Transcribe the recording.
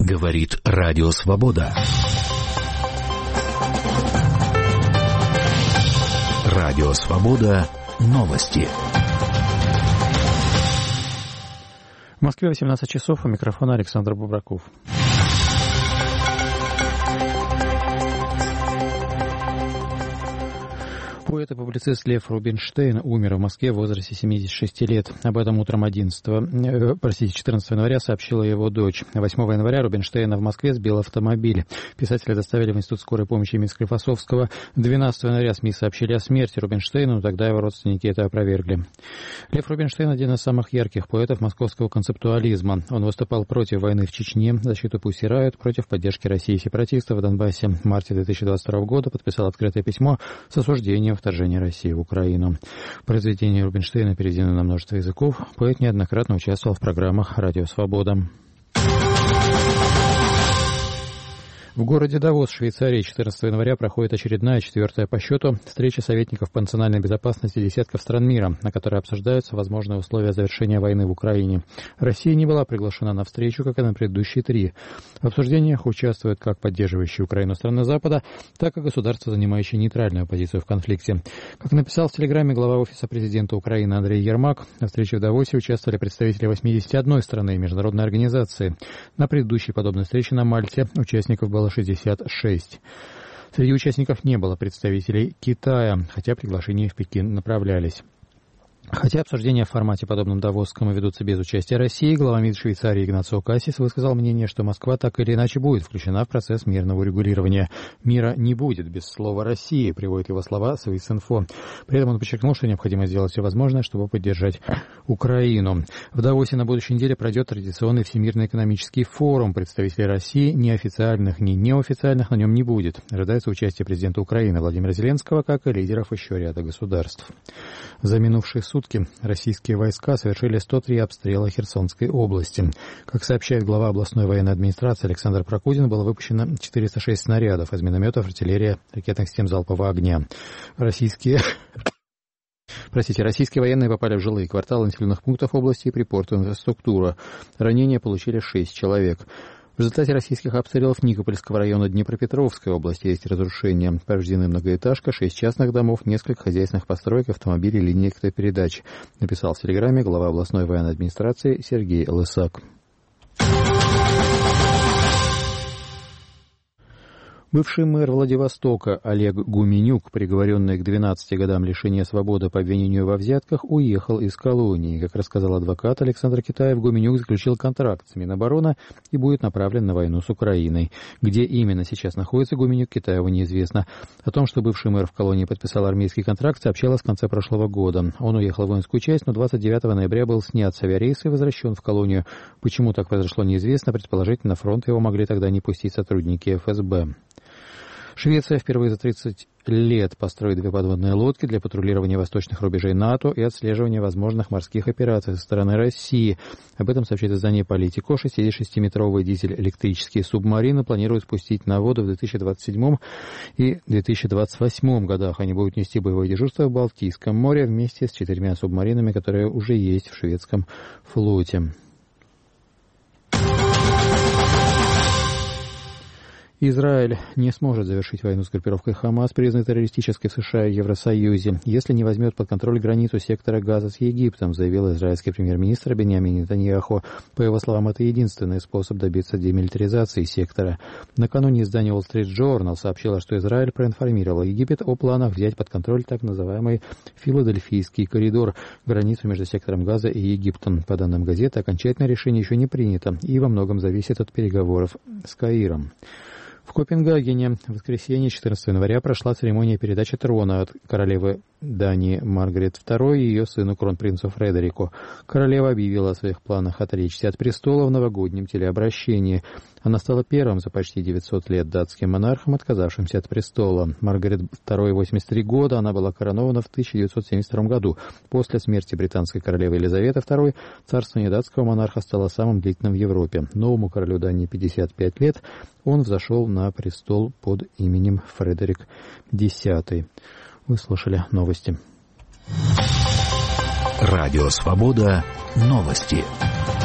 Говорит Радио Свобода. Радио Свобода. Новости. В Москве 18 часов. У микрофона Александр Бубраков. Поэт и публицист Лев Рубинштейн умер в Москве в возрасте 76 лет. Об этом утром 14 января сообщила его дочь. 8 января Рубинштейна в Москве сбил автомобиль. Писателя доставили в Институт скорой помощи имени Склифосовского. 12 января СМИ сообщили о смерти Рубинштейна, но тогда его родственники это опровергли. Лев Рубинштейн – один из самых ярких поэтов московского концептуализма. Он выступал против войны в Чечне, защиту Pussy Riot, против поддержки России сепаратистов в Донбассе. В марте 2022 года подписал открытое письмо с осуждением вторжения России в Украину. Произведения Рубинштейна переведены на множество языков. Поэт неоднократно участвовал в программах «Радио Свобода». В городе Давос, Швейцарии, 14 января проходит очередная, 4-я по счету, встреча советников по национальной безопасности десятков стран мира, на которой обсуждаются возможные условия завершения войны в Украине. Россия не была приглашена на встречу, как и на предыдущие 3. В обсуждениях участвуют как поддерживающие Украину страны Запада, так и государства, занимающие нейтральную позицию в конфликте. Как написал в Телеграме глава Офиса президента Украины Андрей Ермак, на встрече в Давосе участвовали представители 81 страны и международной организации. На предыдущей подобной встрече на Мальте участников было 66. Среди участников не было представителей Китая, хотя приглашения в Пекин направлялись. Хотя обсуждения в формате, подобном Давосскому, ведутся без участия России, глава МИД Швейцарии Игнацио Кассис высказал мнение, что Москва так или иначе будет включена в процесс мирного урегулирования. Мира не будет без слова России, приводит его слова Свисинфо. При этом он подчеркнул, что необходимо сделать все возможное, чтобы поддержать Украину. В Давосе на будущей неделе пройдет традиционный Всемирный экономический форум. Представителей России, ни официальных, ни неофициальных, на нем не будет. Ожидается участие президента Украины Владимира Зеленского, как и лидеров еще ряда государств. За минувшие сутки российские войска совершили 103 обстрела Херсонской области. Как сообщает глава областной военной администрации Александр Прокудин, было выпущено 406 снарядов из минометов, артиллерии, ракетных систем залпового огня. Российские военные попали в жилые кварталы населенных пунктов области и припортовую инфраструктуру. Ранения получили 6 человек. В результате российских обстрелов Никопольского района Днепропетровской области есть разрушения. Повреждены многоэтажка, 6 частных домов, несколько хозяйственных построек, автомобилей, линий электропередач, написал в Телеграме глава областной военной администрации Сергей Лысак. Бывший мэр Владивостока Олег Гуменюк, приговоренный к 12 годам лишения свободы по обвинению во взятках, уехал из колонии. Как рассказал адвокат Александр Китаев, Гуменюк заключил контракт с Минобороны и будет направлен на войну с Украиной. Где именно сейчас находится Гуменюк, Китаеву неизвестно. О том, что бывший мэр в колонии подписал армейский контракт, сообщалось в конце прошлого года. Он уехал в воинскую часть, но 29 ноября был снят с авиарейса и возвращен в колонию. Почему так произошло, неизвестно. Предположительно, на фронт его могли тогда не пустить сотрудники ФСБ. Швеция впервые за 30 лет построит 2 подводные лодки для патрулирования восточных рубежей НАТО и отслеживания возможных морских операций со стороны России. Об этом сообщает издание «Политико». 66-метровые дизель-электрические субмарины планируют спустить на воду в 2027 и 2028 годах. Они будут нести боевое дежурство в Балтийском море вместе с 4 субмаринами, которые уже есть в шведском флоте. Израиль не сможет завершить войну с группировкой Хамас, признанной террористической в США и Евросоюзе, если не возьмет под контроль границу сектора Газа с Египтом, заявил израильский премьер-министр Биньямин Нетаньяху. По его словам, это единственный способ добиться демилитаризации сектора. Накануне издание Wall Street Journal сообщило, что Израиль проинформировал Египет о планах взять под контроль так называемый Филадельфийский коридор, границу между сектором Газа и Египтом. По данным газеты, окончательное решение еще не принято и во многом зависит от переговоров с Каиром. В Копенгагене в воскресенье 14 января прошла церемония передачи трона от королевы Дании Маргарет II и ее сыну кронпринцу Фредерику. Королева объявила о своих планах отречься от престола в новогоднем телеобращении. Она стала первым за почти 900 лет датским монархом, отказавшимся от престола. Маргарет II 83 года, она была коронована в 1972 году. После смерти британской королевы Елизаветы II царствование датского монарха стало самым длительным в Европе. Новому королю Дании 55 лет, он взошел на престол под именем Фредерик X. Вы слушали новости. Радио Свобода. Новости.